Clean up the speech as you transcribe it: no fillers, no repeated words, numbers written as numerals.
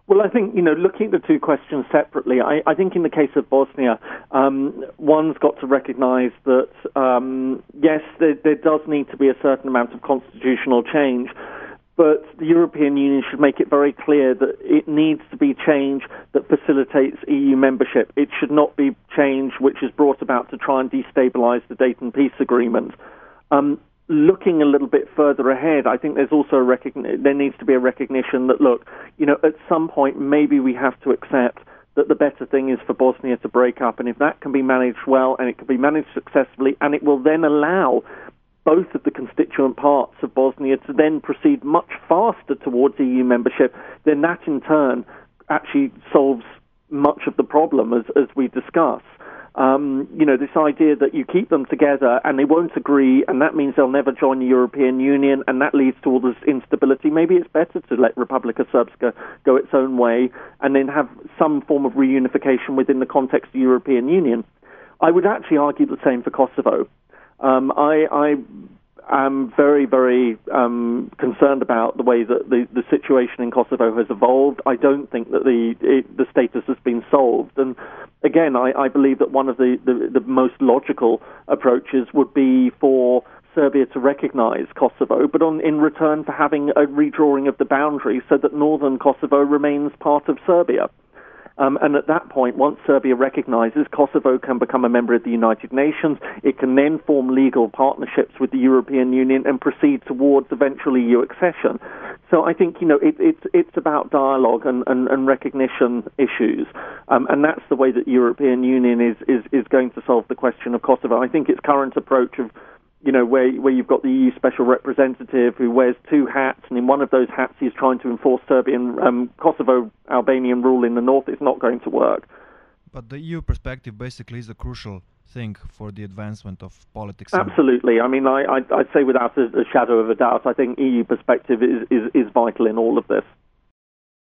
Well, I think, looking at the two questions separately, I think in the case of Bosnia, one's got to recognize that, yes, there does need to be a certain amount of constitutional change, but the European Union should make it very clear that it needs to be change that facilitates EU membership. It should not be change which is brought about to try and destabilize the Dayton Peace Agreement. Looking a little bit further ahead, I think there's also there needs to be a recognition that, look, at some point maybe we have to accept that the better thing is for Bosnia to break up, and if that can be managed well and it can be managed successfully, and it will then allow both of the constituent parts of Bosnia to then proceed much faster towards EU membership, then that in turn actually solves much of the problem as we discuss. This idea that you keep them together and they won't agree, and that means they'll never join the European Union, and that leads to all this instability. Maybe it's better to let Republika Srpska go its own way and then have some form of reunification within the context of the European Union. I would actually argue the same for Kosovo. I am very, very concerned about the way that the situation in Kosovo has evolved. I don't think that the status has been solved. And again, I believe that one of the most logical approaches would be for Serbia to recognize Kosovo, but in return for having a redrawing of the boundaries so that northern Kosovo remains part of Serbia. And at that point, once Serbia recognizes, Kosovo can become a member of the United Nations. It can then form legal partnerships with the European Union and proceed towards eventual EU accession. So I think, it's about dialogue and recognition issues. And that's the way that the European Union is going to solve the question of Kosovo. I think its current approach of where you've got the EU special representative who wears two hats, and in one of those hats he's trying to enforce Serbian, Kosovo-Albanian rule in the north, is not going to work. But the EU perspective basically is a crucial thing for the advancement of politics. Absolutely. I mean, I'd say without a shadow of a doubt, I think EU perspective is vital in all of this.